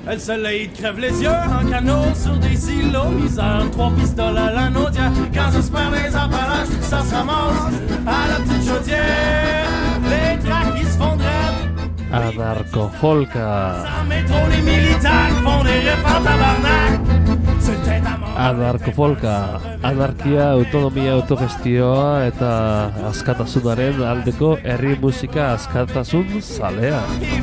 Le soleil crève les yeux en canot sur des îlots. Misère, 3 pistoles à l'anneau. Quand ça se perd les Appalaches, ça se ramasse à la petite chaudière. Les tracks qui se font dread. Anarcho-folka. Sans métro, les militaires qui font des riffs en tabarnak. Anarcho-folka. Anarkia, autonomia, autogestioa eta askatasunaren aldeko herri musika askatasun zalea.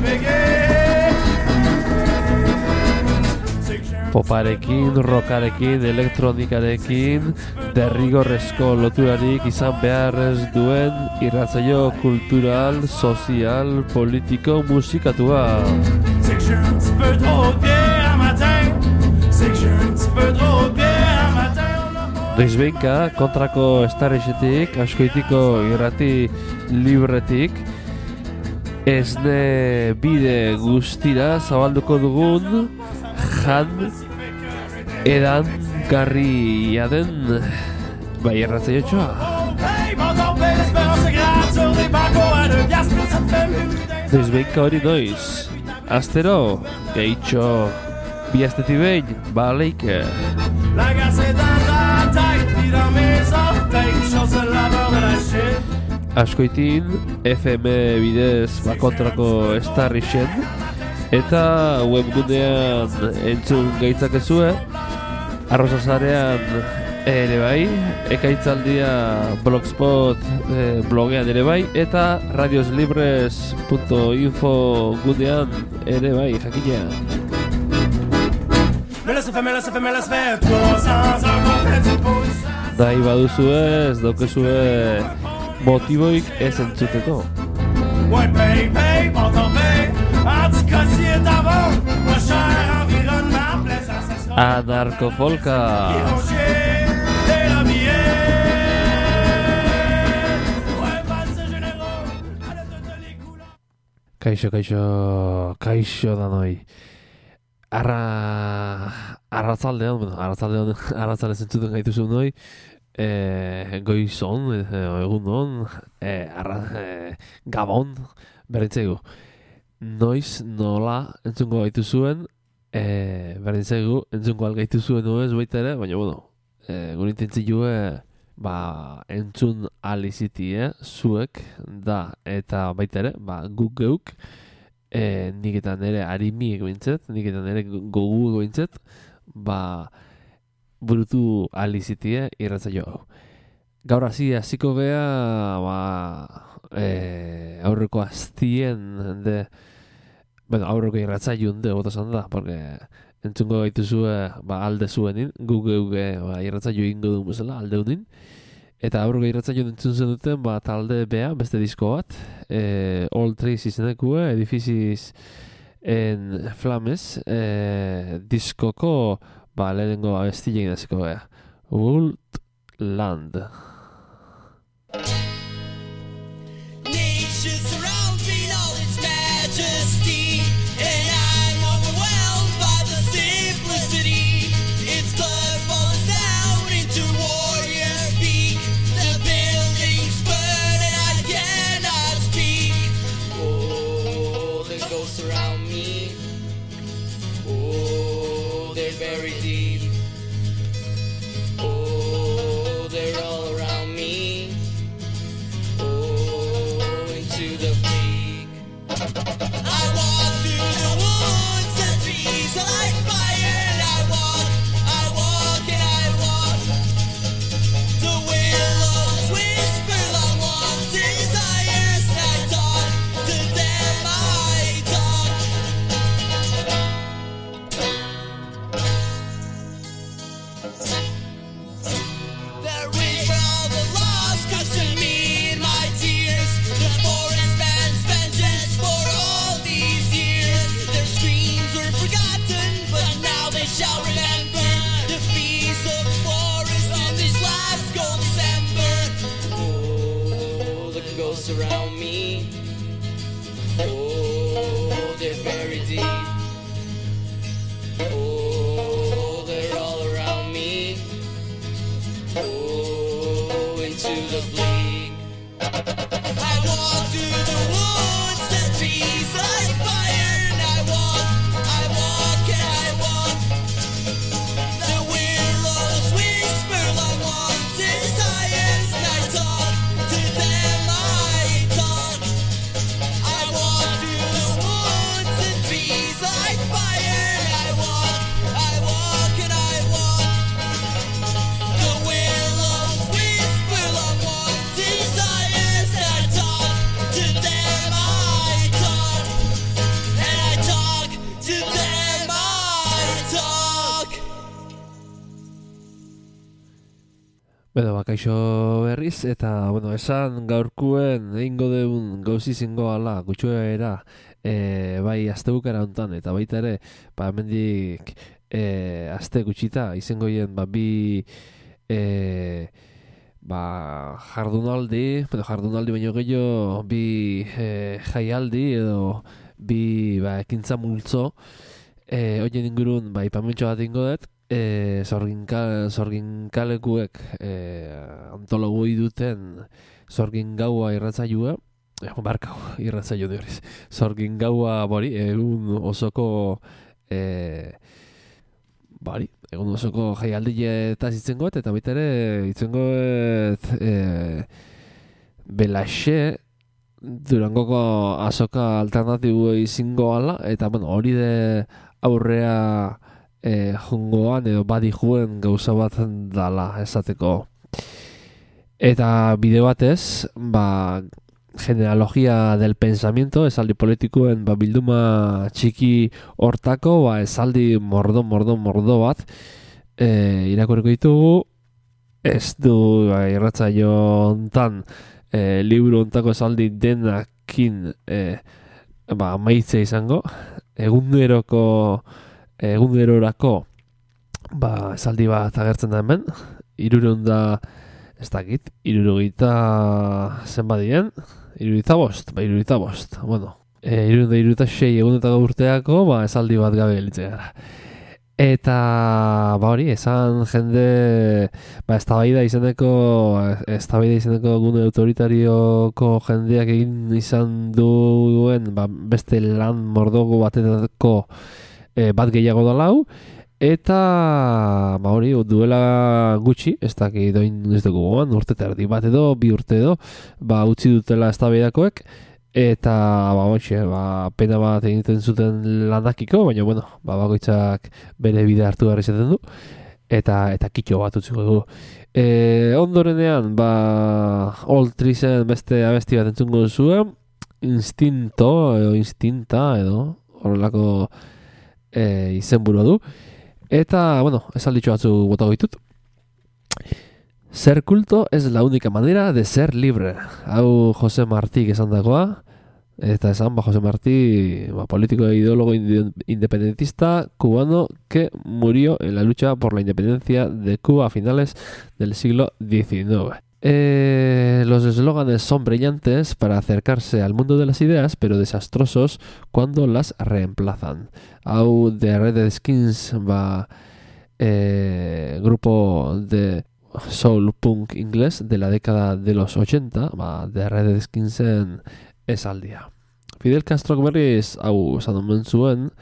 Poparekin, rockarekin, elektronikarekin, derrigorrezko loturarik izan behar ez duen irratsaio kultural, sozial, politiko, musikatua. Noizbehinka, kontrako estarrixetik, askoitiko irrati libretik, esne bide guztira zabalduko dugun jan edan garria den bai erratzaiotxoa. Noizbehinka hori noiz, astero, gehitxo, bi asteti behin, baleike. Askoitin, FM bidez bakontrako estarrixen, eta webgunean entzun gaitzakezue, arrozazarean ere bai, ekaitzaldia blogspot blogean ere bai, eta radioslibres.info gunean ere bai, jakina. Dai baduzue, ez daukezue motiboik ez entzuteko. Anarcho-folka. Kaixo danoi. Arratzaldean zentzuten gaituzu noi. Goizon, egunon, gabon, berdintzaigu. Noiz nola entzungo gaitu zuen, berdintzaigu entzungo algaitu zuen ez baita ere, baina gure intentzioa entzun alizitie, zuek da, eta baita ere, guk geuk, nik eta nire harimiek bintzet, nik eta nire gogu bintzet, burutu alizitie irratzaio hau. Gaur hasiko gea aurreko astien de aurreko irratzaiun de botasan da, porque entzungo gaituzue alde zuenin, guge irratzaio ingo duen bezala alde unin, eta aurreko irratzaio entzun zen duten talde bea, beste disko bat, All Trees izenekue, Edificis en Flames, diskoko lehenengo abestilein hasiko gea. Woodland. Nature surrounds me in all its majesty, and I'm overwhelmed by the simplicity. Its blood falls down into warrior speak. The buildings burn and I cannot speak. Oh, the ghosts around me. Oh, they're buried deep. Oh, they're all around me. Oh, into the bleak. I walk through the woods and trees are like fire, and I walk, and I walk. The willows whisper long lost desires, and I talk to them, I talk. There is for all the lost custom me in my tears. The forest man's vengeance for all these years. Their screams were forgotten, but now they shall remember the peace of the forest on this last cold December. Oh, the ghosts around me. Oh, they're buried deep. Oh, they're all around me. Oh, into the bleak. I walk through the woods and trees like fire, and I walk, Bakaixo berriz, eta, esan gaurkuen egingo deun gauzi zingo ala, gutxuera, bai, aste bukara hontan, eta baita ere, hemendik aste gutxita, izango hien, bi, jardunaldi baino gehiago, bi jaialdi, edo bi, ekintza multzo, oien ingurun, ipamentxo bat ingo dut, zorginkalekuek antologoi duten zorgin gaua irratzailua, irratzaio dioriz, zorgin gaua egun osoko egun osoko jaialdieta zitzengoet, eta baita ere itzengoet Belaxe Durangoko azoka alternatibo izingo ala, eta hori de aurrea jungoan edo badi juen gauza bat dala esateko. Eta bide batez, genealogia del pensamiento, esaldi politikoen bilduma txiki hortako, esaldi mordo bat irakurriko ditugu. Ez du irratzaio hontan liburu hontako esaldi denakin maitze izango, egunerorako esaldi bat agertzen da hemen, 300 ez dakit, 300 zenbadien, 305, 305, 306 egunetako urteako, esaldi bat gabe gelitzen gara. Eta, esan jende, eztabaida izeneko gune autoritarioko jendeak egin izan duen, beste lan mordogo batetako bat gehiago da lau, eta duela gutxi, ez dakit doin ez dugu goan, urte terdi bat edo, 2 urte edo, utzi dutela eztabaidakoek, eta pena bat egiten zuten landakiko, baina bakoitzak bere bide hartu behar izaten du, eta kitxo bat utziko du. Ondorenean, Old Treesen beste abesti bat entzungo zuen, instinta edo, horrelako izenburua du. Eta, esalditxo batzu botago ditut. Ser culto es la única manera de ser libre. Hau Jose Martí esan dagoa. Eta esan, Jose Martí, político e ideólogo independentista cubano que murió en la lucha por la independencia de Cuba a finales del siglo XIX. Los eslóganes son brillantes para acercarse al mundo de las ideas, pero desastrosos cuando las reemplazan. Hau de Red Skins grupo de soul punk inglés de la década de los 80, de Red Skinsen esaldia. Fidel Castro berriz hau esan omen zuen,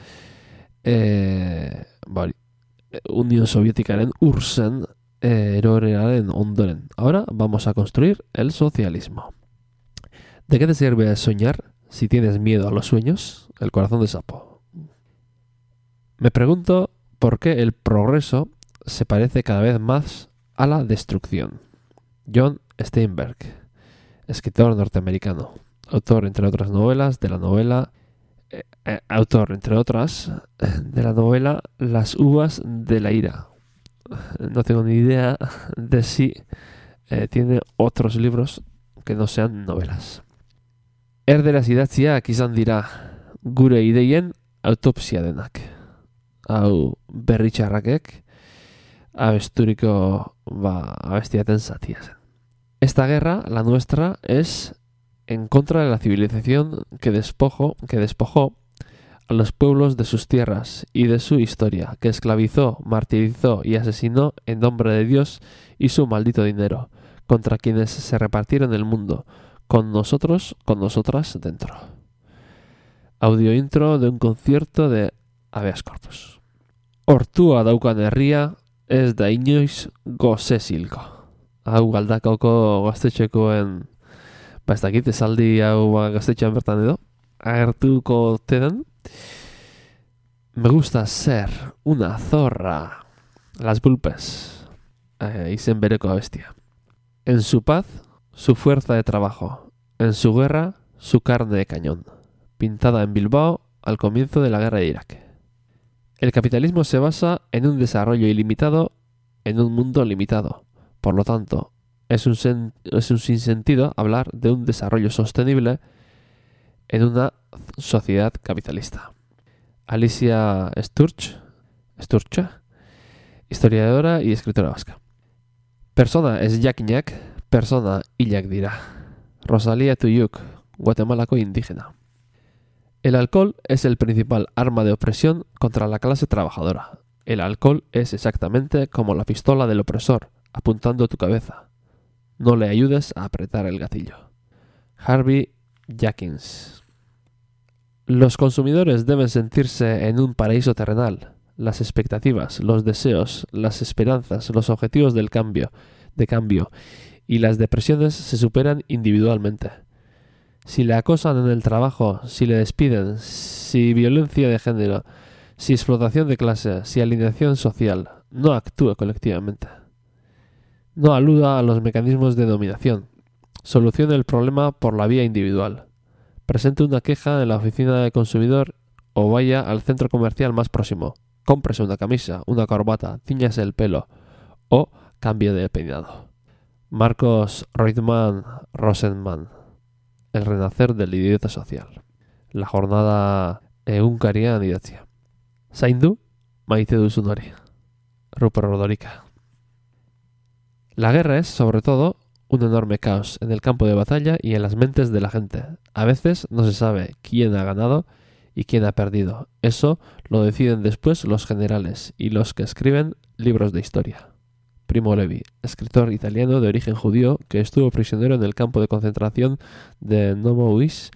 Unión Sovietikaren urzen erorearen ondoren. Ahora vamos a construir el socialismo. ¿De qué te sirve soñar si tienes miedo a los sueños? El corazón de sapo. Me pregunto por qué el progreso se parece cada vez más a la destrucción. John Steinbeck, escritor norteamericano, autor entre otras novelas de la novela Las uvas de la ira. No tengo ni idea de si tiene otros libros que no sean novelas. Erderaz idatziak izan dira gure ideien autopsia denak. Hau berritxarrakek abesturiko abestiaten zatia zen. Esta guerra, la nuestra, es en contra de la civilización que despojó a los pueblos de sus tierras y de su historia, que esclavizó, martirizó y asesinó en nombre de Dios y su maldito dinero, contra quienes se repartieron el mundo, con nosotros, con nosotras dentro. Audio intro de un concierto de Habeas Corpus. Hortua daukan herria ez da inoiz gozesilko. Hau Galdakaoko gaztetxekoen, ez dakit, esaldi hau gaztetxean bertan edo, agertuko tedan. Me gusta ser una zorra. Las Vulpes. Izen bereko abestia. En su paz, su fuerza de trabajo. En su guerra, su carne de cañón. Pintada en Bilbao al comienzo de la guerra de Irak. El capitalismo se basa en un desarrollo ilimitado en un mundo limitado. Por lo tanto, es un sinsentido hablar de un desarrollo sostenible en una sociedad capitalista. Alicia Sturge, historiadora y escritora vasca. Persona ez jakinak, persona hilak dira. Rosalía Tuyuk, Guatemalako indígena. El alcohol es el principal arma de opresión contra la clase trabajadora. El alcohol es exactamente como la pistola del opresor, apuntando a tu cabeza. No le ayudes a apretar el gatillo. Harvey Jackins. Los consumidores deben sentirse en un paraíso terrenal. Las expectativas, los deseos, las esperanzas, los objetivos de cambio y las depresiones se superan individualmente. Si le acosan en el trabajo, si le despiden, si violencia de género, si explotación de clase, si alineación social, no actúe colectivamente. No aluda a los mecanismos de dominación. Solucione el problema por la vía individual. Presente una queja en la oficina de consumidor o vaya al centro comercial más próximo. Cómprese una camisa, una corbata, ciñase el pelo o cambie de peinado. Marcos Reutemann Rosenman. El renacer del idiota social. La jornada egunkarian idatzia. Zaindu, maite duzun hori. Rupert Rodorica. La guerra es, sobre todo, un enorme caos en el campo de batalla y en las mentes de la gente. A veces no se sabe quién ha ganado y quién ha perdido. Eso lo deciden después los generales y los que escriben libros de historia. Primo Levi, escritor italiano de origen judío que estuvo prisionero en el campo de concentración de Nomo-Uis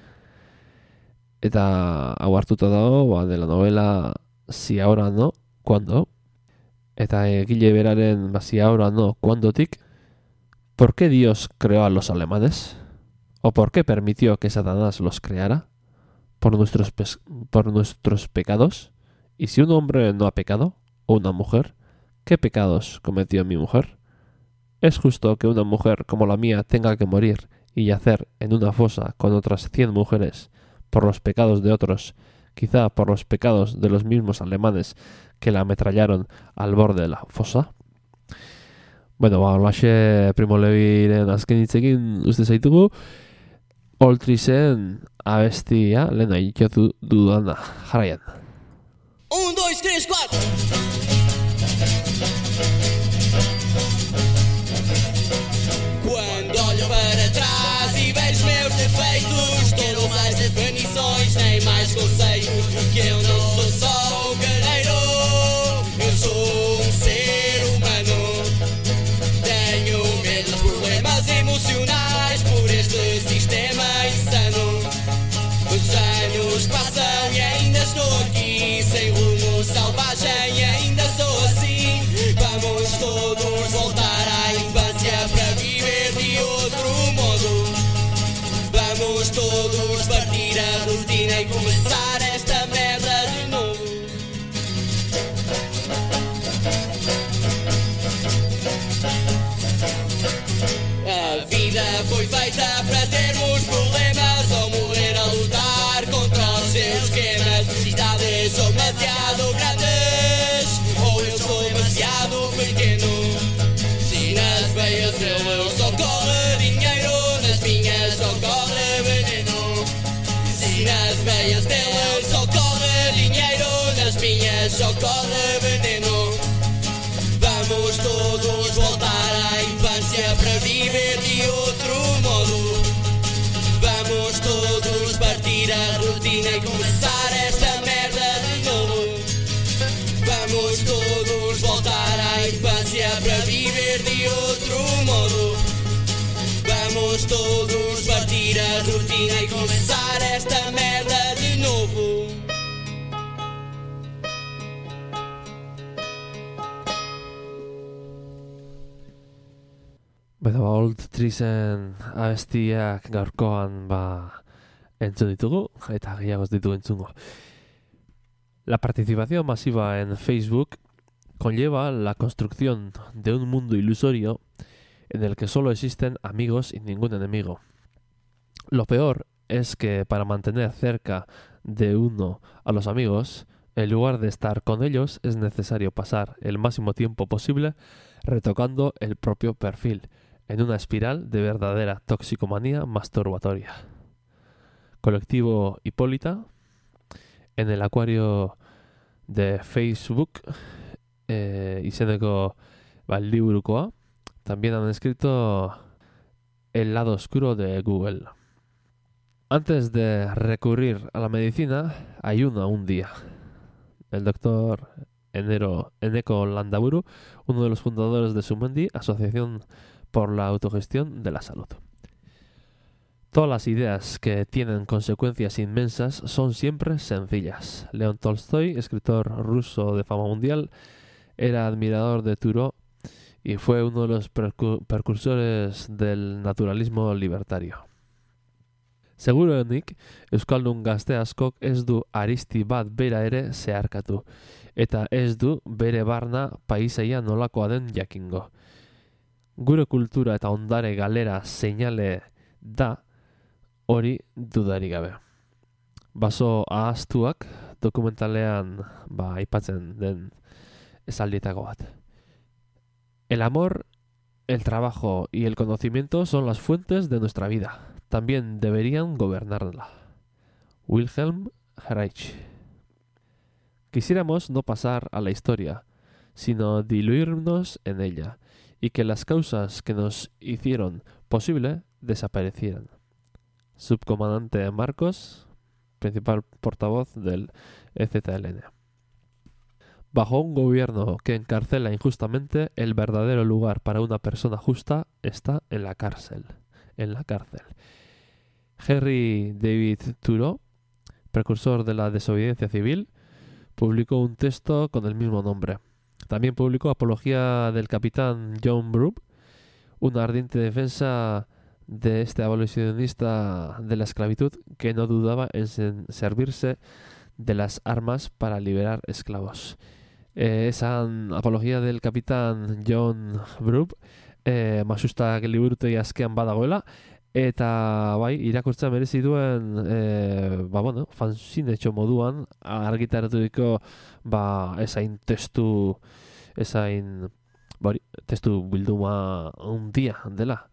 eta hau hartuta dago de la novela Si ahora no, ¿cuándo? Eta egile beraren Si ahora no, ¿cuándotik? ¿Por qué Dios creó a los alemanes? ¿O por qué permitió que Satanás los creara? ¿Por nuestros pecados? ¿Y si un hombre no ha pecado? ¿O una mujer? ¿Qué pecados cometió mi mujer? ¿Es justo que una mujer como la mía tenga que morir y yacer en una fosa con otras 100 mujeres por los pecados de otros, quizá por los pecados de los mismos alemanes que la ametrallaron al borde de la fosa? Bueno, holaxe Primo Leviren azken hitzekin uste zaitugu, Oltrisen abestia lehen aitatu dudana. Jarraian. 1, 2, 3, 4. Quando olho para trás e vejo meus defeitos, estou mais definições, nem mais conceitos, que eu não sou só um guerreiro, eu sou um ser humano. Tenho medos problemas emocionais por este sistema insano. Os anos passam e ainda estou aqui, sem rumo selvagem, ainda sou assim. Vamos todos voltar à infância para viver de outro modo. Vamos todos partir a rotina e começar esta merda de novo. A vida foi feita para termos problemas ou morrer a lutar contra os seus esquemas. Cidades são demasiado grandes ou eu sou demasiado pequeno. Se nas veias deles só corre dinheiro, nas minhas só corre veneno. Se nas veias deles só corre dinheiro, nas minhas só corre veneno. Vamos todos voltar à infância para viver de outro modo. Vamos todos partir a rotina e começar esta merda de novo. Vamos todos voltar à infância para viver de outro modo. Vamos todos partir a rotina e começar esta merda de novo. Bueno, Oltrisen abestiak gaurkoan entzun ditugu, eta gehiagoz ditu entzungo. La participación masiva en Facebook conlleva la construcción de un mundo ilusorio en el que solo existen amigos y ningún enemigo. Lo peor es que para mantener cerca de uno a los amigos, en lugar de estar con ellos, es necesario pasar el máximo tiempo posible retocando el propio perfil, en una espiral de verdadera toxicomanía masturbatoria. Colectivo Hipólita, en el acuario de Facebook, izeneko liburukoa, también han escrito El lado oscuro de Google. Antes de recurrir a la medicina, ayuna un día. El doctor Eneko Landaburu, uno de los fundadores de Sumendi, Asociación por la Autogestión de la Salud. Todas las ideas que tienen consecuencias inmensas son siempre sencillas. León Tolstoy, escritor ruso de fama mundial, era admirador de Thoreau y fue uno de los precursores del naturalismo libertario. Seguruenik, euskaldun gazte askok ez du aristi bat bera ere zeharkatu, eta ez du bere barna paisaia nolakoa den jakingo. Gure kultura eta ondare galera seinale da hori dudarik gabe. Baso ahaztuak dokumentalean aipatzen den esaldietako bat. El amor, el trabajo y el conocimiento son las fuentes de nuestra vida. También deberían gobernarla. Wilhelm Reich. Quisiéramos no pasar a la historia, sino diluirnos en ella, y que las causas que nos hicieron posible desaparecieran. Subcomandante Marcos, principal portavoz del EZLN. Bajo un gobierno que encarcela injustamente, el verdadero lugar para una persona justa está en la cárcel. Henry David Thoreau, precursor de la desobediencia civil, publicó un texto con el mismo nombre. También publicó Apología del capitán John Broome, una ardiente defensa de este abolicionista de la esclavitud que no dudaba en servirse de las armas para liberar esclavos. Esa apología del capitán John Broome masustak liburutegi azkean badagoela, eta irakurtzea merezi duen fanzinetxo moduan argitaraturiko esain testu testu bilduma handia dela.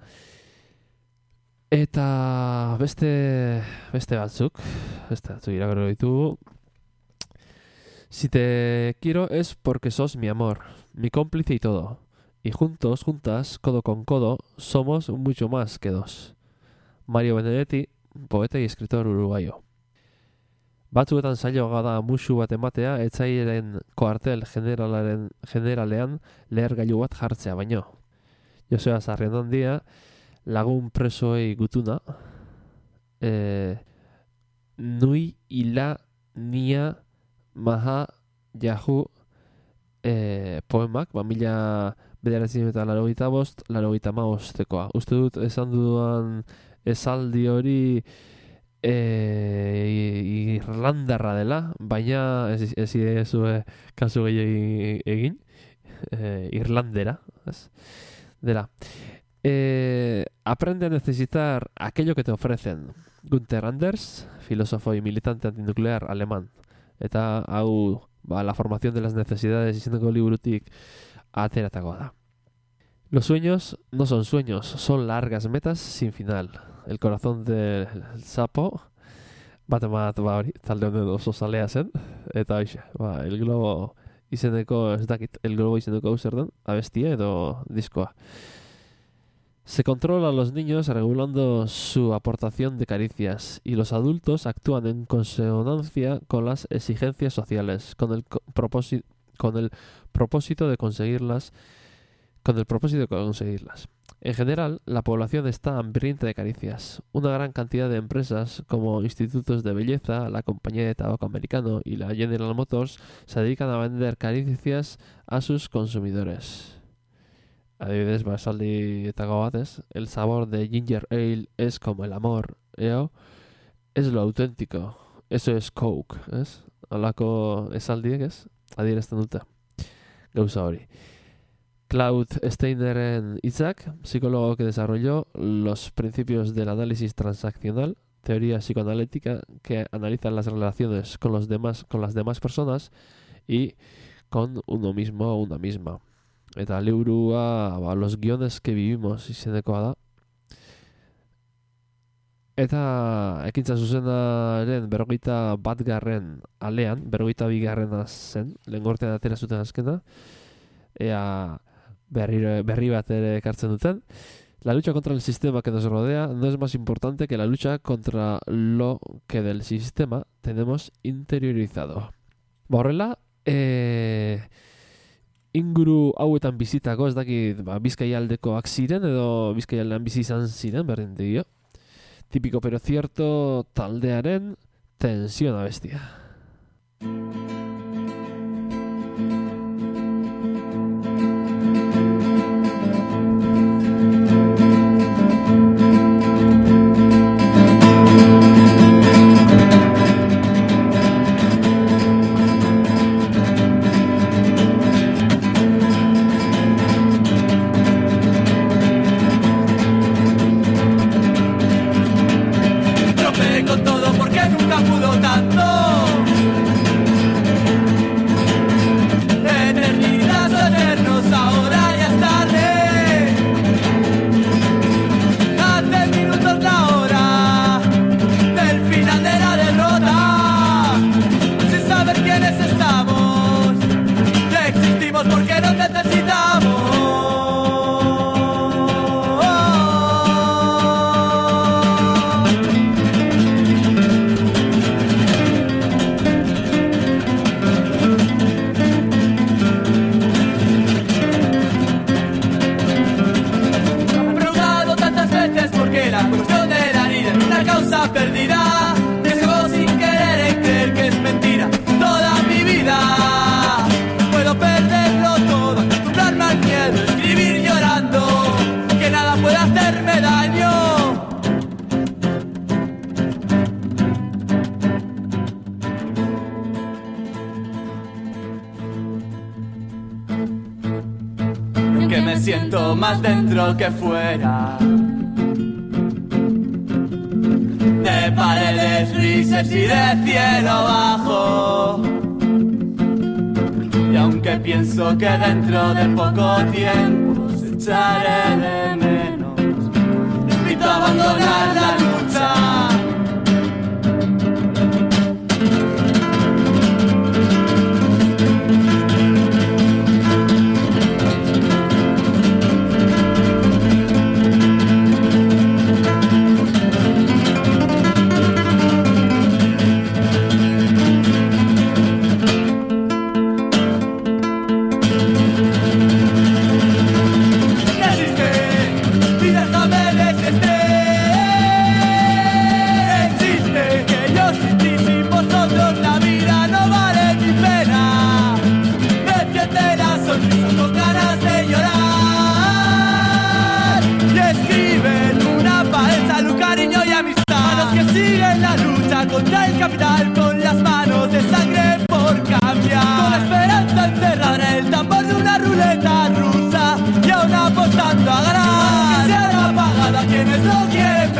Eta beste batzuk irakurri ditugu. Si te quiero es porque sos mi amor, mi cómplice y todo. Y juntos, juntas, codo con codo, somos mucho más que dos. Mario Benedetti, poeta y escritor uruguayo. Batzuetan zailagoa da musu bat ematea, etzairen koartel generalean lehergailu bat jartzea baino. Joseba Sarrionandia, lagun presoei gutuna, nui ila nia maha jahu poemak, 1985-85-tekoa. Uste dut esan dudan esaldi hori irlandarra dela, baina ez zue kasu gehiago egin, irlandera, dela. Aprende a necesitar aquello que te ofrecen. Günther Anders, filósofo y militante antinuclear alemán. Eta hau, la formación de las necesidades izeneko liburutik ateratakoa da. Los sueños no son sueños, son largas metas sin final. El corazón del sapo, bat hori, talde honen oso zalea zen, eta hoxe, el globo izeneko, ez dakit, el globo izeneko zer den, abestia edo diskoa. Se controla a los niños regulando su aportación de caricias y los adultos actúan en consonancia con las exigencias sociales, con el propósito de conseguirlas. En general, la población está hambrienta de caricias. Una gran cantidad de empresas como institutos de belleza, la compañía de tabaco americano y la General Motors se dedican a vender caricias a sus consumidores. Adibidez, esaldietako batez, el sabor de ginger ale es como el amor, es lo auténtico, eso es coke, ez? Holako esaldiek, ez? Adierazten dute gauza hori. Claude Steineren hitzak, psicólogo que desarrolló los principios del análisis transaccional, teoría psicoanalítica que analiza las relaciones con las demás personas y con uno mismo o una misma. Eta liburua Los guiones que vivimos izenekoa da. Eta ekintza zuzenaren 41. alean, 42. zen, lehen gortean atera zuten azkena, ea berri bat ere ekartzen duten. La lucha contra el sistema que nos rodea no es más importante que la lucha contra lo que del sistema tenemos interiorizado. Horrela, inguru hauetan bizitako, ez dakit, Bizkaialdekoak ziren edo Bizkaialdean bizi izan ziren, berdin dio. Típico pero cierto taldearen tensión abestia. Con todo porque nunca pudo tanto. Eternidad o eternos, ahora ya es tarde. Hace minutos la hora del final de la derrota. Sin saber quiénes estamos, existimos porque nos necesitamos. Perdida, dejó sin querer en creer que es mentira toda mi vida. Puedo perderlo todo, acostumbrarme al miedo, escribir llorando, que nada puede hacerme daño. Que me siento más dentro que fuera. De paredes grises y de cielo bajo. Y aunque pienso que dentro de poco tiempo os echaré de menos, invito a abandonar la lucha. Contra el capital con las manos de sangre por cambiar. Con la esperanza encerrada en el tambor de una ruleta rusa y aún apostando a ganar. Que sean apagadas quienes lo quieren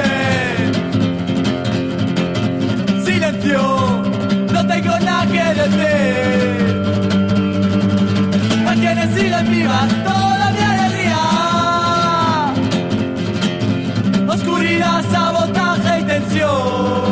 ver. Silencio, no tengo nada que decir. A quienes siguen vivas toda mi alegría. Oscuridad, sabotaje y tensión.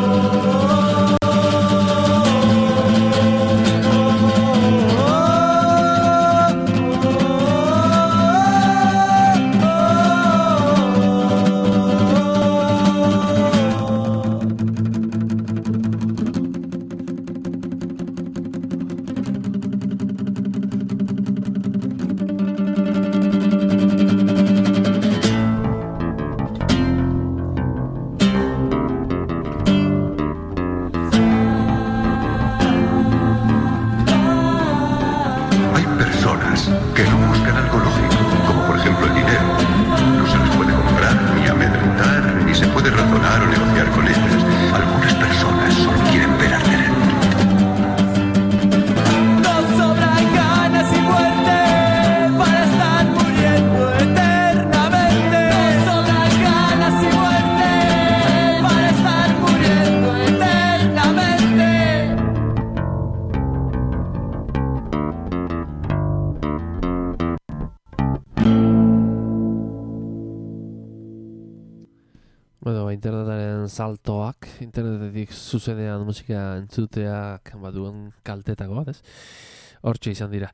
internetaren saltoak, internetetik zuzenean musika entzuteak duen kaltetako bat, ez? Hortxe izan dira.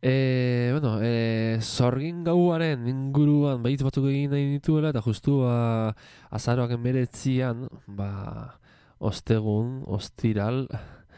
Sorgin gauaren inguruan bahitz batzuk egin nahi dituela, eta justu azaroak 19an, ostegun, ostiral,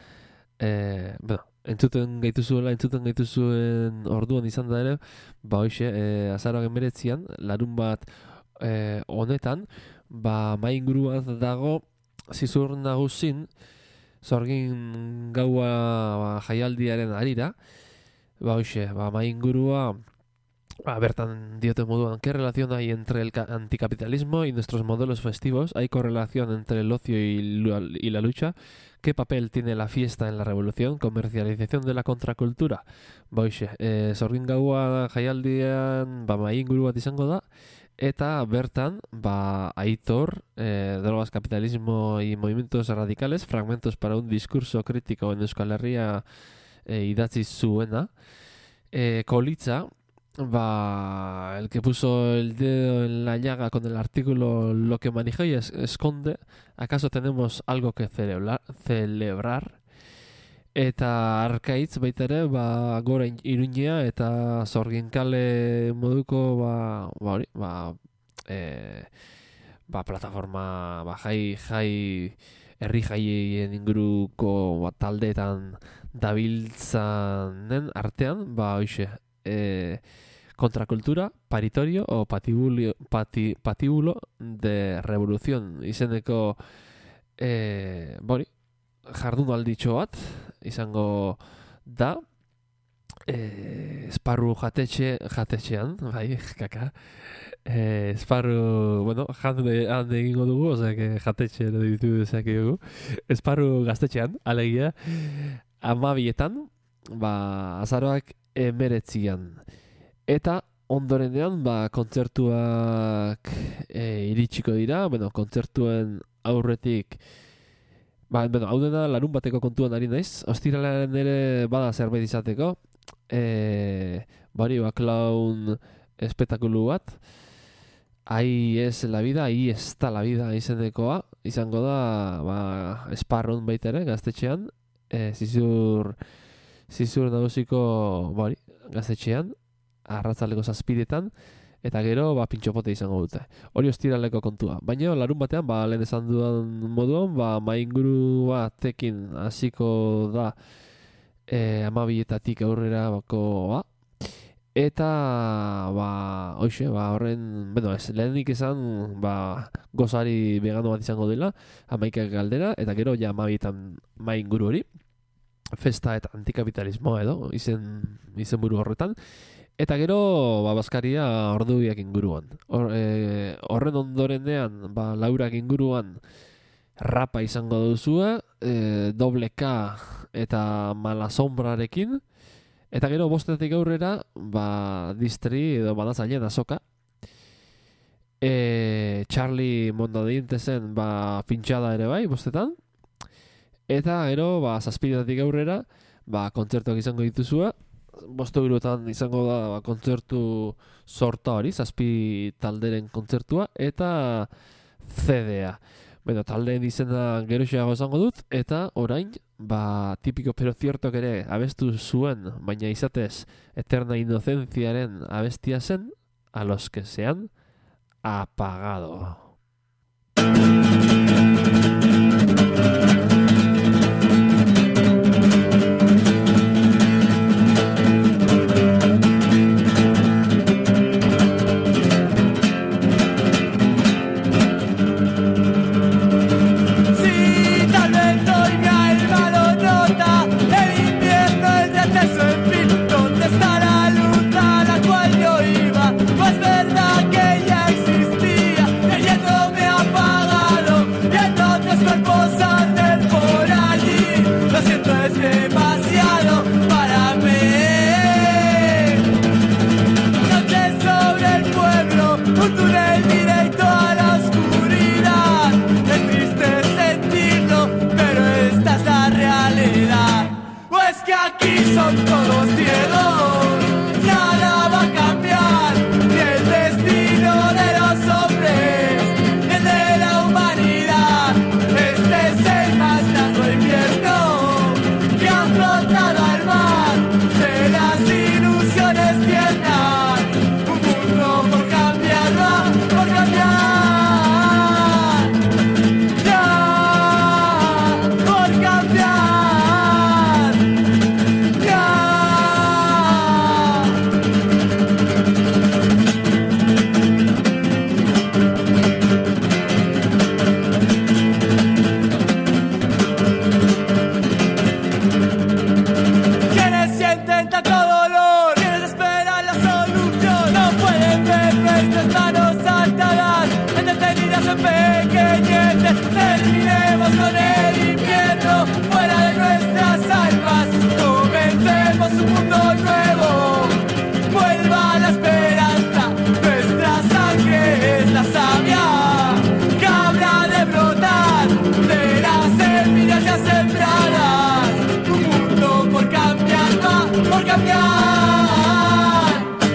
entzuten gaituzuen orduan izan da ere, azaroak 19an, larun bat honetan, mahai inguruan dago zizur nagusin, Sorgin gaua jaialdiaren arira, mahai ingurua, bertan diote moduan, ¿qué relación hay entre el anticapitalismo y nuestros modelos festivos? ¿Hay correlación entre el ocio y la lucha? ¿Qué papel tiene la fiesta en la revolución? ¿Comercialización de la contracultura? Sorgin gaua jaialdian, mahai inguru bat izango da, eta bertan, Aitor, Drogas, Capitalismo y Movimientos Radicales, fragmentos para un discurso crítico en Euskal Herria idatzi zuena, Kolitza, el que puso el dedo en la llaga con el artículo Lo que Manijei esconde, ¿acaso tenemos algo que celebrar? Eta Arkaitz baita ere, gora Iruñea eta Sorginkale moduko, plataforma, herri jaien inguruko taldeetan dabiltzanen artean, contracultura, paritorio o patíbulo de revolución izeneko jardunalditxo bat izango da, esparru jatetxean, esparru, hande egingo dugu, jatetxe edo ditu dugu, esparru gaztetxean, alegia, 12etan, azaroak 19an. Eta ondorenean, kontzertuak iritsiko dira, kontzertuen aurretik, hau dena larun bateko kontuan ari naiz, ostiralean ere bada zerbait izateko, clown espektakulu bat, ahí es la vida, ahí está la vida izenekoa, izango da, esparrun baita ere, gaztetxean, zizur nagusiko, gaztetxean, arratzaleko 7etan, eta gero pintxopote izango dute. Hori ostiraleko kontua. Baina larun batean, lehen esan dudan moduan, mahai inguru batekin hasiko da 12etatik aurrera eta horren, lehenik esan gozari vegano bat izango dela, 11 galdera, eta gero 12etan mahai inguru hori, festa eta antikapitalismoa edo, izen buru horretan. Eta gero, bazkaria ordubiak inguruan. Horren ondorenean, laurak inguruan rapa izango duzua, doble K eta Malasombrarekin. Eta gero, 5etik aurrera, distri edo badazailen azoka. Charlie Mondadientesen pintxada ere bai, 5etan. Eta gero, 7etik aurrera, kontzertuak izango dituzua. 5 eurotan izango da kontzertu sorta hori, 7 talderen kontzertua, eta CD-a. Taldeen izena geroxeago esango dut, eta orain, tipiko pero ciertok ere abestu zuen, baina izatez Eterna Inocenciaren abestia zen, a los que se han apagado. No es verdad que ya existía, leyéndome apagado. tanto dolor que desespera la solución. No pueden ver nuestras manos atadas, entretenidas en pequeñeces. Terminemos con el infierno fuera de nuestras almas. Comencemos un mundo nuevo. Vuelva la esperanza. Nuestra sangre es la savia que habrá de brotar de las semillas ya sembradas. Un mundo por cambiar, va por cambiar.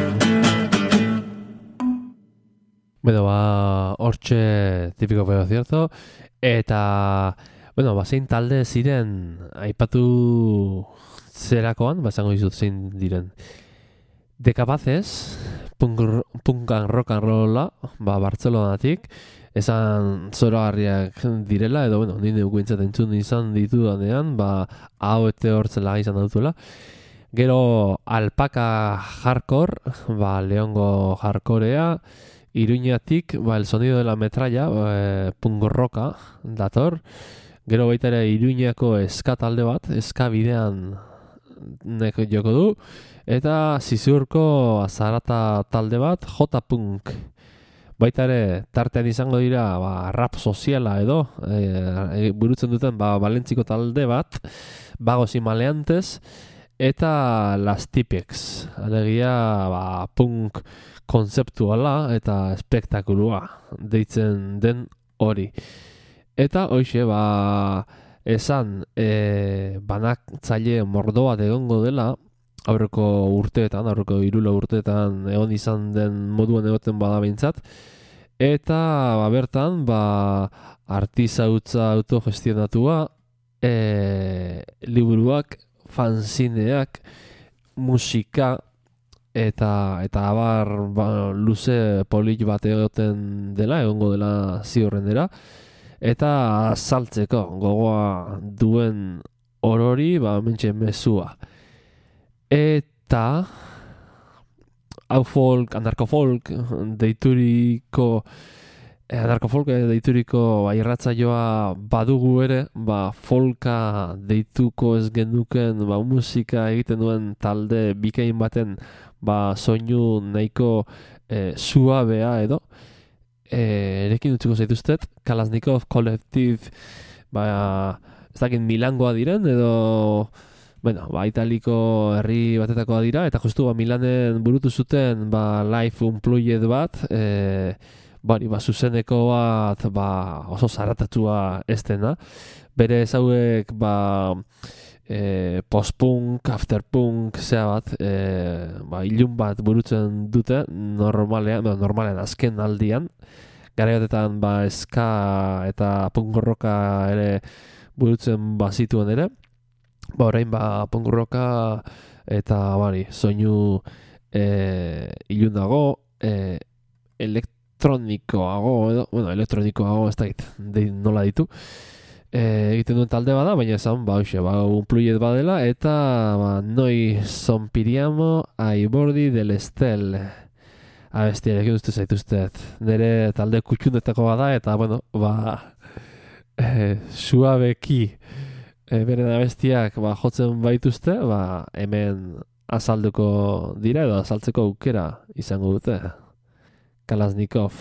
Bueno, hortxe tipiko pero cierto. Eta, bueno, zein talde ziren aipatu zerakoan, esango dizut zein diren. De Capaces, punk and rock and rolla, Bartzelonatik, esan zoragarriak direla, edo, bueno, nire guintzat entzun izan ditudanean, hau eta hortzela izan dautuela. Gero, Alpaka Hardcore, Leongo Hardcorea, Iruñatik, el sonido de la metralla, punk rocka dator. Gero baita ere Iruñako eska talde bat, eska bidean neko joko du. Eta Zizurko Zarata talde bat, J-Punk. Baita ere, tartean izango dira rap soziala edo, burutzen duten Valentziko talde bat, Vagos y Maleantes, eta Las Tipex. Alegia, punk konzeptuala eta espektakulua deitzen den hori. Eta hoxe, esan banatzaile mordo bat egongo dela, aurreko urteetan, aurreko 3 urteetan egon izan den moduan egoten bada behintzat. Eta bertan, artizautza autogestionatua, liburuak, fanzineak, musika, eta abar luze polit bat egoten dela, egongo dela ziurrenera. Eta saltzeko gogoa duen orori, mentxe mezua. Eta hau folk, anarkofolk deituriko irratsaioa badugu ere, folka deituko ez genuken musika egiten duen talde bikain baten soinu nahiko suabea edo. Erekin utziko zaituztet, Kalashnikov Collective, ez dakit Milangoa diren edo, italiko herri batetakoa dira, eta justu Milanen burutu zuten live unplugged bat, zuzeneko bat oso zaratatua ez dena. Bere ezauek post-punk, afterpunk, zea bat, ilun bat burutzen dute, normalean azken aldian. Garaiotetan eska eta punk rocka ere burutzen bazituen ere. Orain punk rocka eta soinu ilunago, elektronikoago edo, elektronikoago ez dakit, nola ditu. Egiten duen talde bada, baina esan, unplugged badela, eta noi zonpiriamo aibordi del estel. Abestiarekin uste zaituztet. Nire talde kutxundetako bada, eta, suabeki beren abestiak jotzen baituzte, hemen azalduko dira, edo azaltzeko aukera izango dute. Kalashnikov.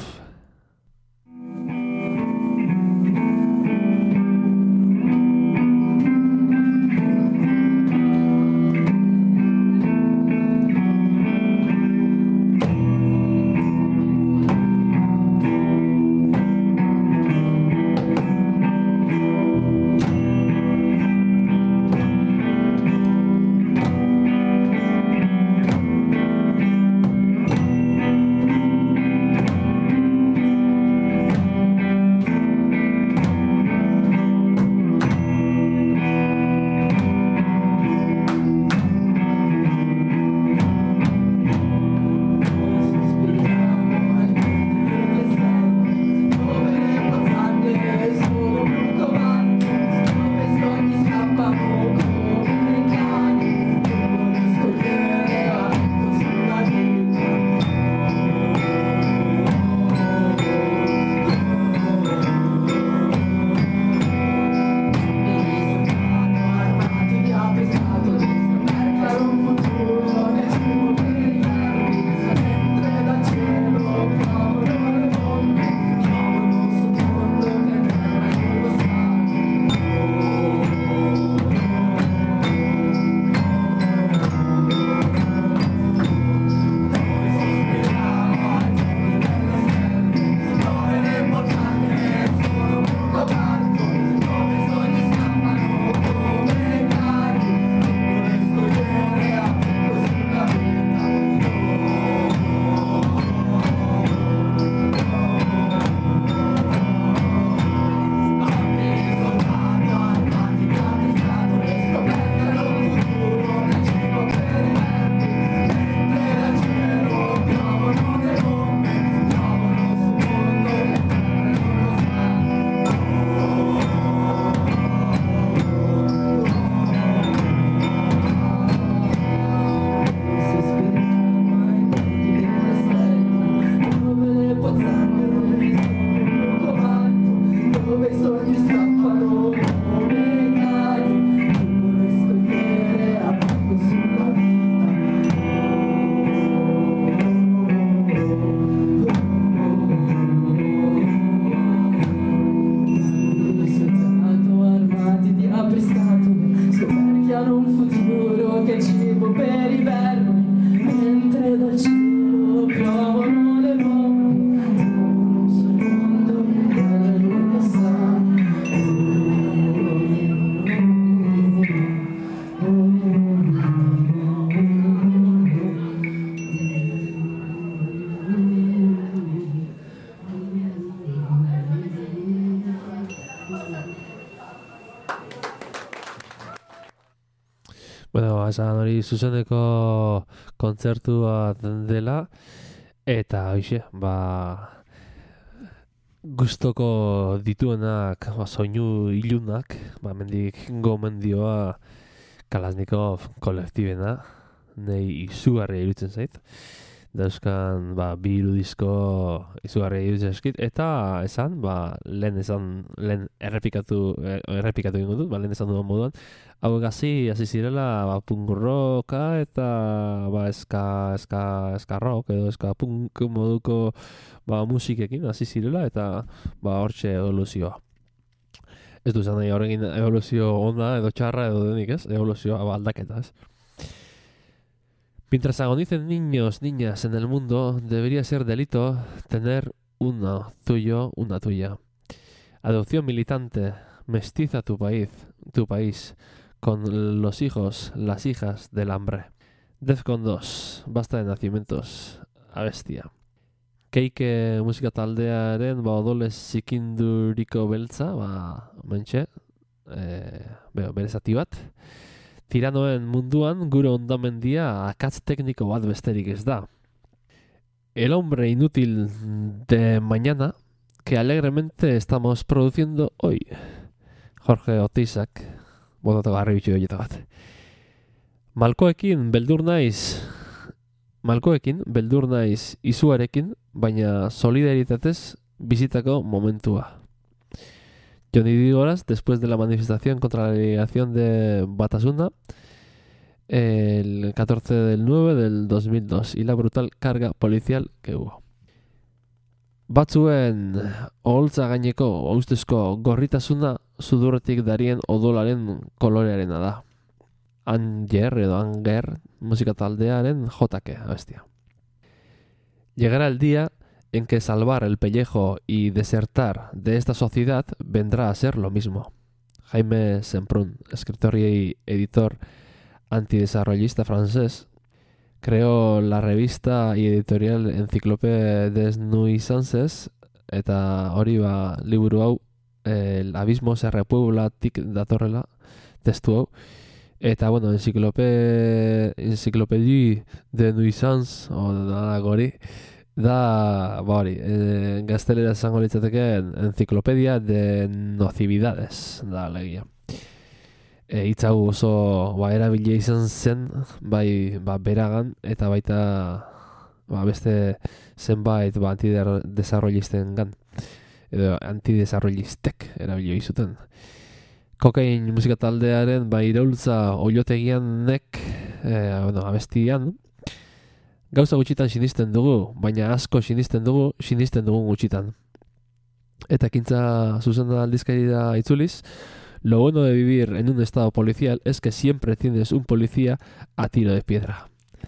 esan hori zuzeneko kontzertua dela, eta hoxe, gustoko dituenak, soinu ilunak, mendik gomendioa Kalashnikov kolektibena, nahi izugarri iruditzen zait. Dauzkan, bi irudizko izugarri iruditzen eskit, eta esan, lehen errepikatu ingo dut, lehen esan duan moduan, hau hasi zirela, punk rocka eta eska rock edo eska punk moduko musikekin hasi zirela, eta hortxe evoluzioa. Ez du zan nahi horregin evoluzio onda edo txarra edo denik, ez? Evoluzioa aldaketa, ez? Mientras agonicen niños, niñas en el mundo, debería ser delito tener uno tuyo, una tuya. Adopción militante, mestiza tu país, con los hijos, las hijas del hambre. Defcon 2, basta de nacimientos, abestia. Keike musika taldearen odolez zikinduriko beltza, mentxe, bere zati bat. Tiranoen munduan gure ondamendia akatz tekniko bat besterik ez da. El hombre inútil de mañana que alegremente estamos produciendo hoy. Jorge Oteisak, botatu garri bitxo horieta bat. Malkoekin beldur naiz izuarekin, baina solidaritatez bizitako momentua. Johnny Dígoras, después de la manifestación contra la liberación de Batasuna, el 14 del 9 del 2002, y la brutal carga policial que hubo. Batzuen oholtza gaineko ustezko gorritasuna sudurretik darien odolaren kolorearena da. Anger, musika taldearen jotake, abestia. Llegará el día en que salvar el pellejo y desertar de esta sociedad vendrá a ser lo mismo. Jaime Semprún, escritor y editor antidesarrollista francés, creó la revista y editorial Encyclopée des Nuisances, eta hori liburu hau, El abismo se repuebla tik datorrela, testu hau, eta Encyclopédie de Nuisance, hori, da, gaztelera esango litzateke enciclopedia de nocividades, da alegia. Hitz hau oso erabilia izan zen, beragan, eta baita beste zenbait antidesarrollisten gan, edo antidesarrollistek erabilio izuten. Kokain musika taldearen iraultza oiotegian abestian, gauza gutxitan sinisten dugu, baina asko sinisten dugu gutxitan. Eta ekintza zuzena aldizkarira itzuliz, lo bueno de vivir en un estado policial es que siempre tienes un policía a tiro de piedra.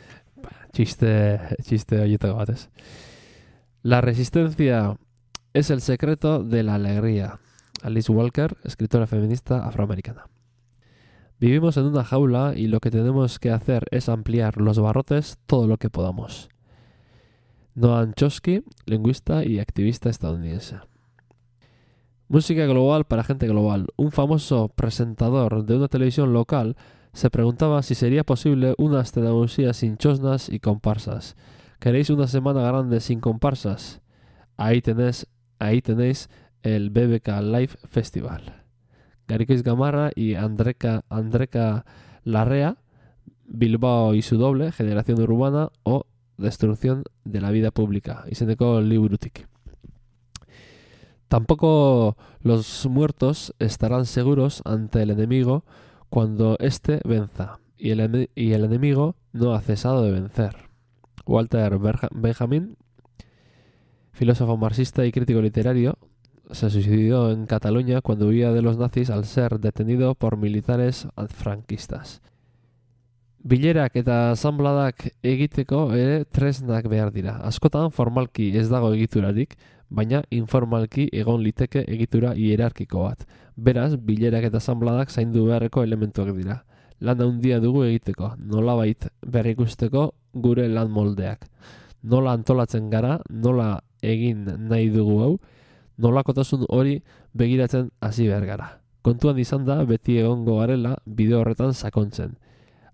Chiste oietako batez. La resistencia es el secreto de la alegría. Alice Walker, escritora feminista afroamericana. Vivimos en una jaula y lo que tenemos que hacer es ampliar los barrotes todo lo que podamos. Noam Chomsky, lingüista y activista estadounidense. Música global para gente global. Un famoso presentador de una televisión local se preguntaba si sería posible una Andalucía sin chosnas y comparsas. ¿Queréis una semana grande sin comparsas? Ahí tenéis el BBK Live Festival. Garikoiz Gamarra y Andreka Larrea, Bilbao y su doble, Generación Urbana o Destrucción de la Vida Pública, izeneko liburutik. Tampoco los muertos estarán seguros ante el enemigo cuando éste venza, y el enemigo no ha cesado de vencer. Walter Benjamin, filósofo marxista y crítico literario, se suicidó en Cataluña cuando huía de los nazis al ser detenido por militares franquistas. Bilerak eta asanbladak egiteko ere tresnak behar dira. Askotan formalki ez dago egiturarik, baina informalki egon liteke egitura hierarkiko bat. Beraz, bilerak eta asanbladak zaindu beharreko elementuak dira. Lan handia dugu egiteko, nolabait berrikusteko gure lan moldeak. Nola antolatzen gara, nola egin nahi dugu hau, nolakotasun hori begiratzen hasi behar gara. Kontuan izan da beti egongo garela bideo horretan sakontzen.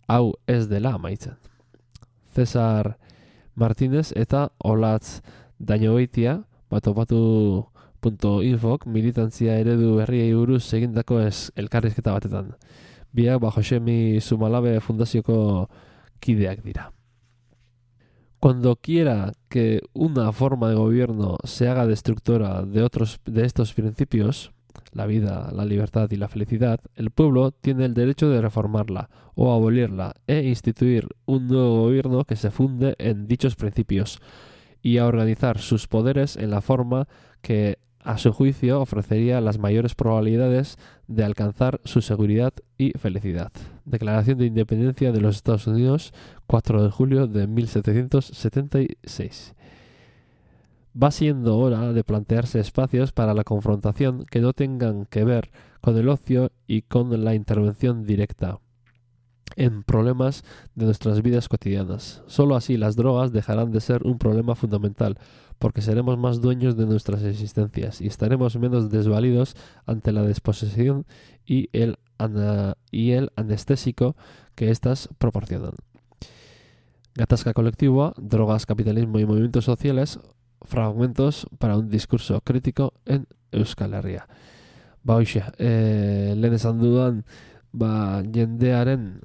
hau ez dela amaitzen. Cesar Martínez eta Olatz Dañobeitia, batopatu.infok militantzia eredu berriei buruz egindako elkarrizketa batetan. Biak Josemi Zumalabe fundazioko kideak dira. Cuando quiera que una forma de gobierno se haga destructora de estos principios, la vida, la libertad y la felicidad, el pueblo tiene el derecho de reformarla o abolirla e instituir un nuevo gobierno que se funde en dichos principios y a organizar sus poderes en la forma que, a su juicio, ofrecería las mayores probabilidades de alcanzar su seguridad y felicidad. Declaración de Independencia de los Estados Unidos, 4 de julio de 1776. Va siendo hora de plantearse espacios para la confrontación que no tengan que ver con el ocio y con la intervención directa en problemas de nuestras vidas cotidianas. Solo así las drogas dejarán de ser un problema fundamental, porque seremos más dueños de nuestras existencias y estaremos menos desvalidos ante la desposesión y el anestésico que éstas proporcionan. Gatazka kolektiboa, drogas, capitalismo y movimientos sociales, fragmentos para un discurso crítico en Euskal Herria. Hoxe, lehen esan dudan, jendearen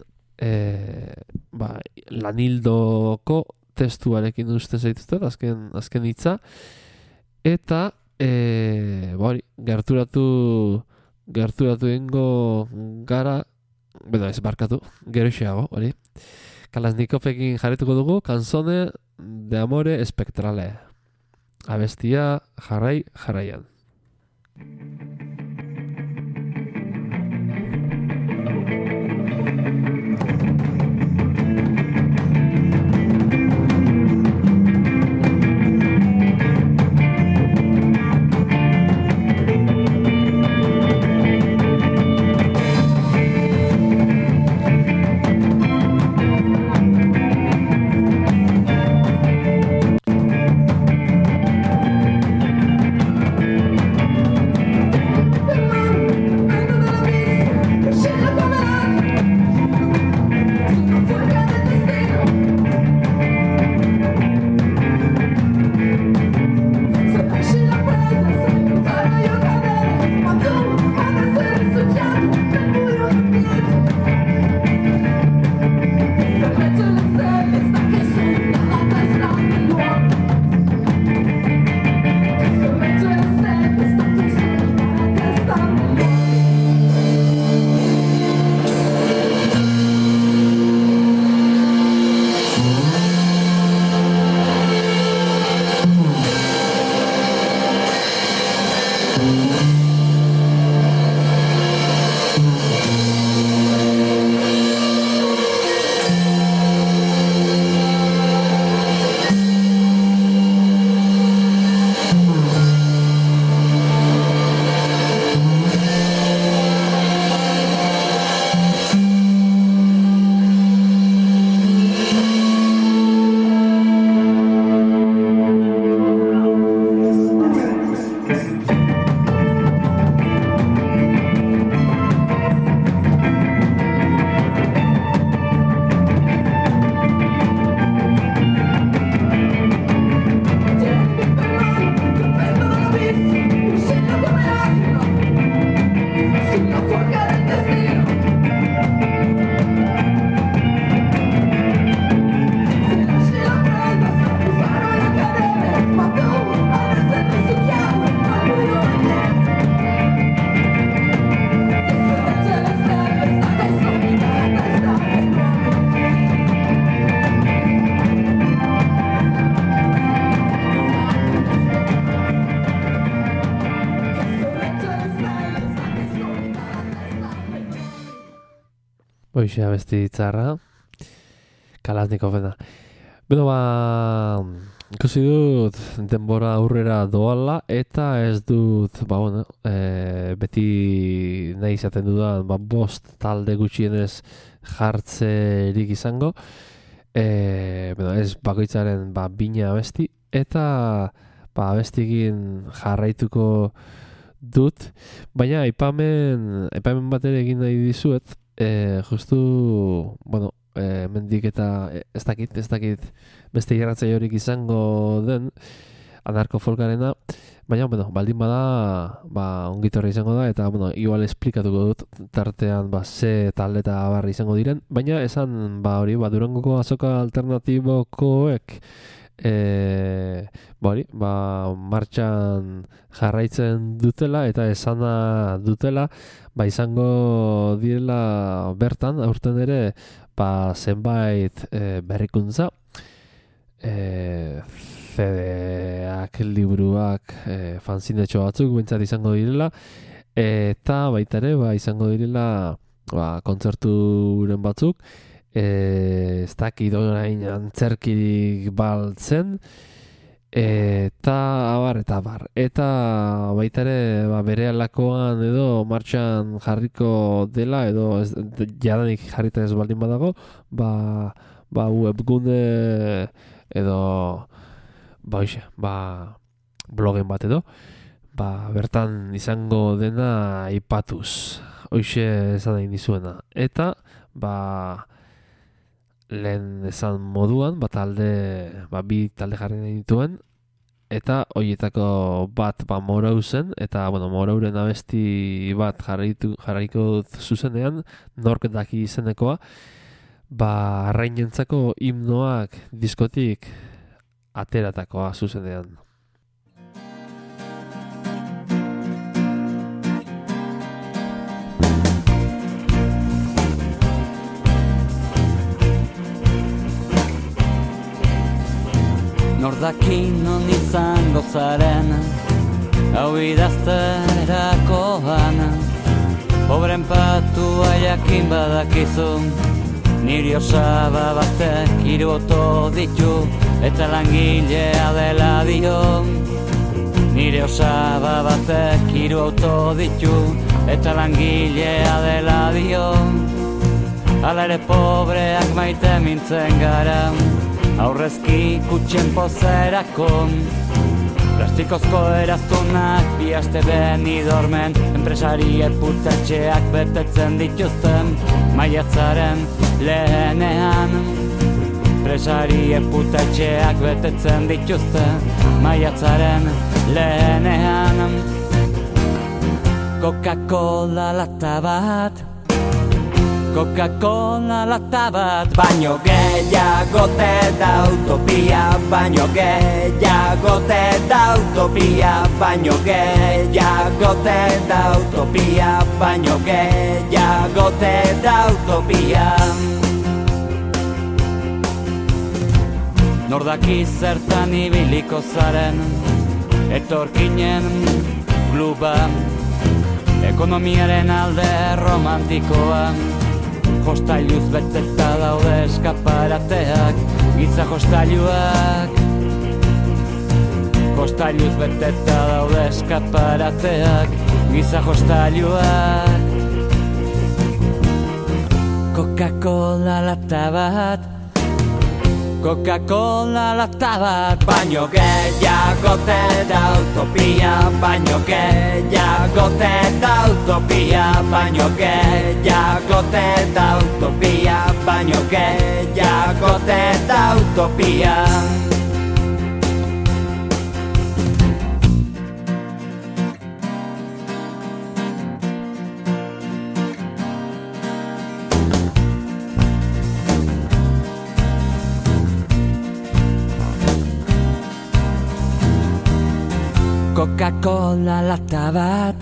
lanildoko testuarekin usten zaituzten, azken hitza, eta gerturatu egingo gara, ez barkatu, geroxeago, hori. Kalashnikovrekin jarrituko dugu, Canzone de Amore Spectrale. Abestia jarraian. Hoxe abesti txarra, Kalashnikovena. Beno, ikusi dut denbora aurrera doala, eta ez dut, beti nahi izaten dudan, bost talde gutxienez jartzerik izango. Ez bakoitzaren bina abesti, eta abestikin jarraituko dut, baina aipamen bat ere egin nahi dizuet, justu, mendik eta ez dakit beste irratzaiorik izango den anarko folkarena, baina, baldin bada, ongitorra izango da, eta, igual esplikatuko dut tartean, ze talde eta barri izango diren, baina esan, Durangoko azoka alternatibokoek, martxan jarraitzen dutela eta esana dutela, izango direla bertan, aurten ere, zenbait berrikuntza, CD-ak, liburuak, fanzinetxo batzuk bintzat izango direla, eta baita ere, izango direla kontzerturen batzuk, ez dakit orain antzerkirik baltzen, eta abar. Eta baita ere, bere alakoan edo martxan jarriko dela, edo jadanik jarrita ez baldin badago, webgune edo blogen bat edo, bertan izango dena aipatuz, hoxe esan nahi dizuena. Eta, lehen esan moduan, bi talde jarri nahi dituen, eta horietako bat Morau zen, eta Morauren abesti bat jarraiko zuzenean, nork daki izenekoa, arrainentzako himnoak diskotik ateratakoa zuzenean. Nordakin non izango zaren, hau idazterakoan, pobren patua jakin badakizu, niri osaba batek 3 oto ditu, eta langilea dela dio. Nire osaba batek 3 oto ditu, eta langilea dela dio. Hala ere pobreak maite mintzen gara, aurrezki kutxen pozerako. Plastikozko eraztunak bi aste beni dormen, enpresariek putatxeak betetzen dituzten maiatzaren lehenean. Enpresariek putatxeak betetzen dituzten maiatzaren lehenean. Coca-Cola lata bat, Coca-Cola lata bat, baino gehiago te da utopia, baino gehiago te da utopia, baino gehiago te da utopia, baino gehiago te da utopia. Nordaki zertan ibiliko zaren, etorkinen kluba, ekonomiaren alde romantikoa. Jostailuz beteta daude eskaparateak, giza jostailuak. Jostailuz beteta daude eskaparateak, giza jostailuak. Coca-Cola lata bat, Coca-Cola lata bat, baino gehiago te da utopia, baino gehiago te da utopia, baino gehiago te da utopia, baino gehiago te da utopia. Coca-Cola lata bat,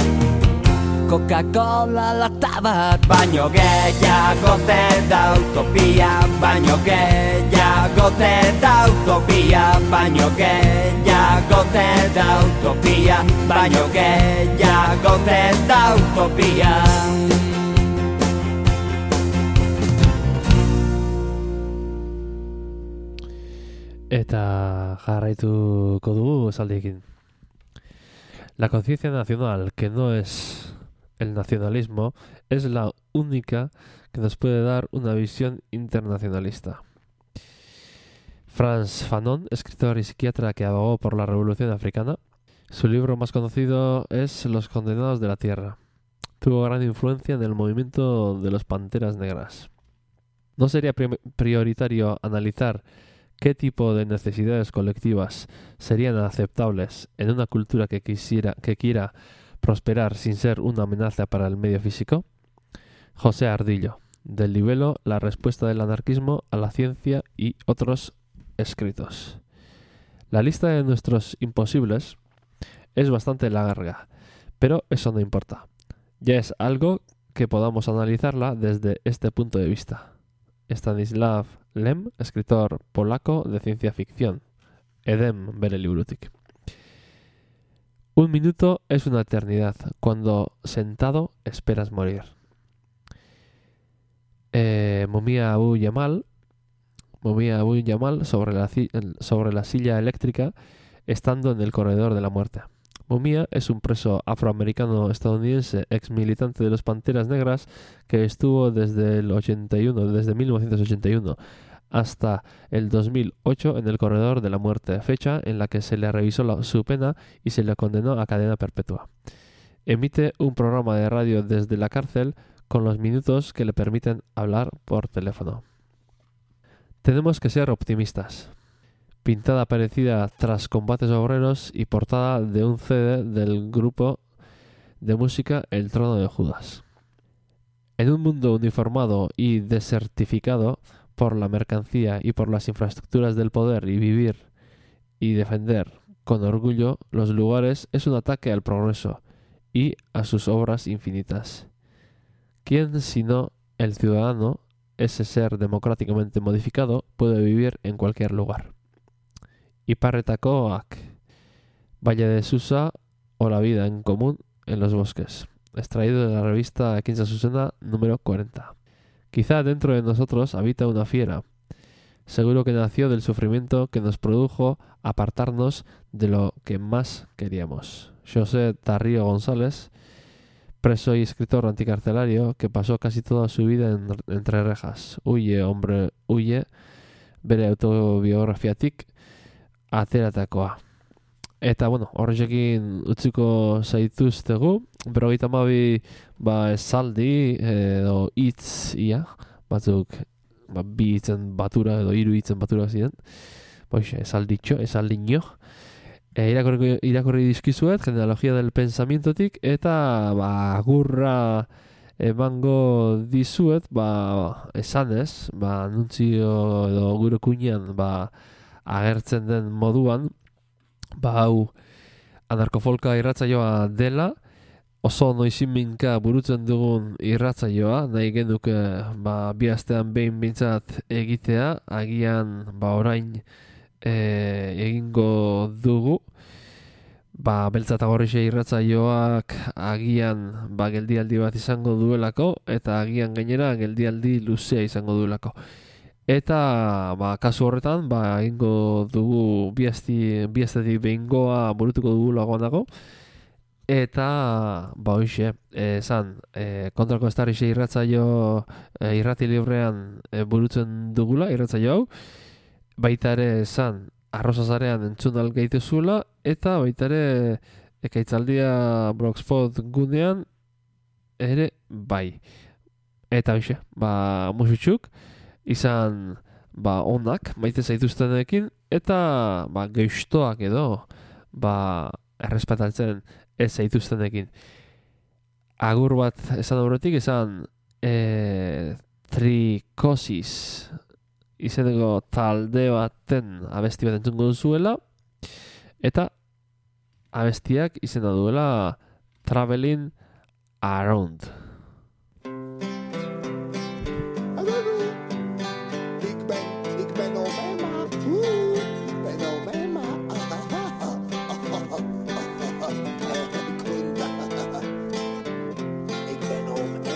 Coca-Cola lata bat, baino gehiago te da utopia, baino gehiago te da utopia, baino gehiago te da utopia, baino gehiago te da utopia. Eta jarraituko dugu esaldiekin. La conciencia nacional, que no es el nacionalismo, es la única que nos puede dar una visión internacionalista. Frantz Fanon, escritor y psiquiatra que abogó por la Revolución Africana, su libro más conocido es Los condenados de la tierra. Tuvo gran influencia en el movimiento de los Panteras Negras. ¿No sería prioritario analizar qué tipo de necesidades colectivas serían aceptables en una cultura que quiera prosperar sin ser una amenaza para el medio físico? José Ardillo, del libelo La respuesta del anarquismo a la ciencia y otros escritos. La lista de nuestros imposibles es bastante larga, pero eso no importa. Ya es algo que podamos analizarla desde este punto de vista. Stanislav Lem, escritor polaco de ciencia ficción. Edem bere liburutik. Un minuto es una eternidad cuando sentado esperas morir. Mumia Abu Jamal sobre la silla eléctrica estando en el corredor de la muerte. Mumia es un preso afroamericano-estadounidense, ex militante de los Panteras Negras, que estuvo desde 1981 hasta el 2008 en el corredor de la muerte, fecha en la que se le revisó su pena y se le condenó a cadena perpetua. Emite un programa de radio desde la cárcel con los minutos que le permiten hablar por teléfono. Tenemos que ser optimistas. Pintada parecida tras combates obreros y portada de un CD del grupo de música El Trono de Judas. En un mundo uniformado y desertificado por la mercancía y por las infraestructuras del poder, y vivir y defender con orgullo los lugares es un ataque al progreso y a sus obras infinitas. ¿Quién sino el ciudadano, ese ser democráticamente modificado, puede vivir en cualquier lugar? Iparretakoak, Valle de Susa o la vida en común en los bosques. Extraído de la revista Quinta Susana número 40. Quizá dentro de nosotros habita una fiera. Seguro que nació del sufrimiento que nos produjo apartarnos de lo que más queríamos. José Tarrío González, preso y escritor anticarcelario que pasó casi toda su vida entre rejas. Huye, hombre, huye, bere autobiografiatik ateratakoa. Eta, bueno, horrekin utziko zaituztegu. 52 esaldi edo hitz ia, batzuk bi hitzen batura edo hiru hitzen batura ziren. Esaldino. Irakorri dizkizuet, genealogia del pensamientotik, eta agurra emango dizuet, esanez, anuntzio edo gure kuinean agertzen den moduan, hau anarkofolka irratsaioa dela, oso noiziminka burutzen dugun irratsaioa, nahi genuke bi astean behin bintzat egitea, agian orain egingo dugu. Beltza eta gorrixe irratsaioak agian geldialdi bat izango duelako, eta agian gainera geldialdi luzea izango duelako. Eta kasu horretan egingo dugu bi astetik behingoa burutuko dugu lagoanago. Eta hoxe, esan, kontrako estarixe irratsaio irrati librean burutzen dugula irratsaio hau. Baita ere esan, Arrozazarean entzun algaituzula, eta baita ere ekaitzaldia Blogspot gunean ere bai. Eta hoxe, musutxuk izan onak maite zaituztenekin, eta geustoak edo errespetatzen ez zaituztenekin. Agur bat esan aurretik izan Trikosis izeneko talde baten abesti bat entzungo duzuela, eta abestiak izena duela Traveling Around. Ik ben Obama. Ik ben Obama. Ik ben Obama.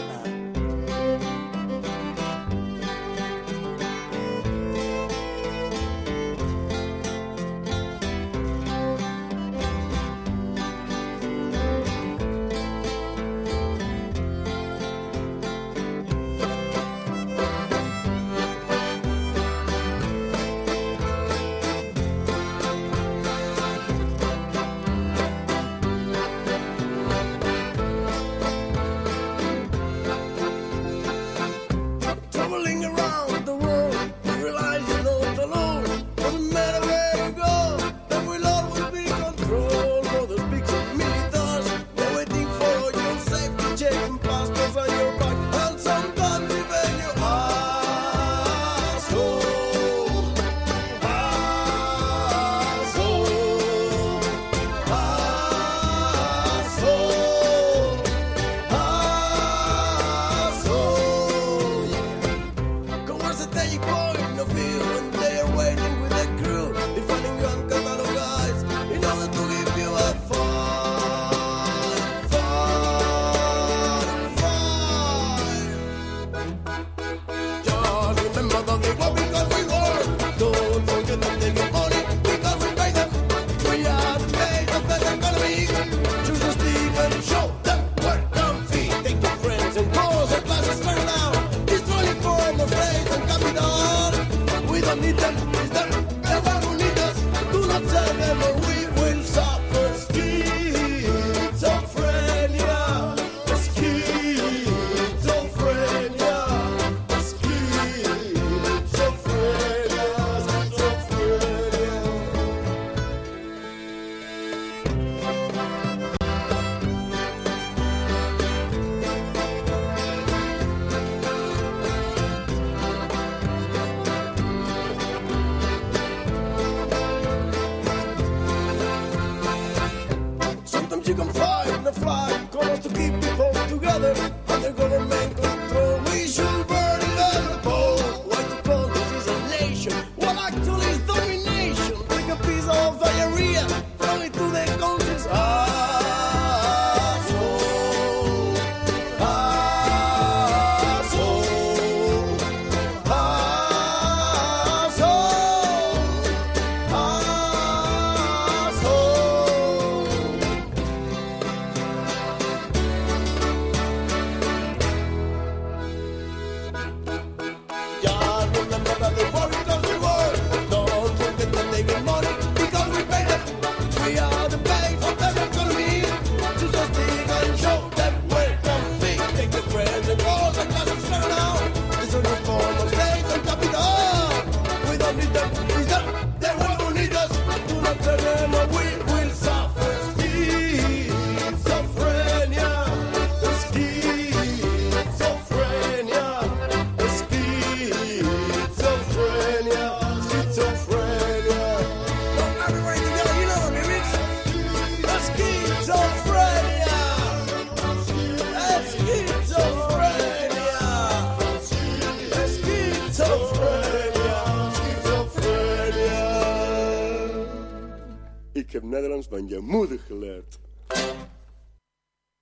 Ik heb Nederlands van je moeder geleerd.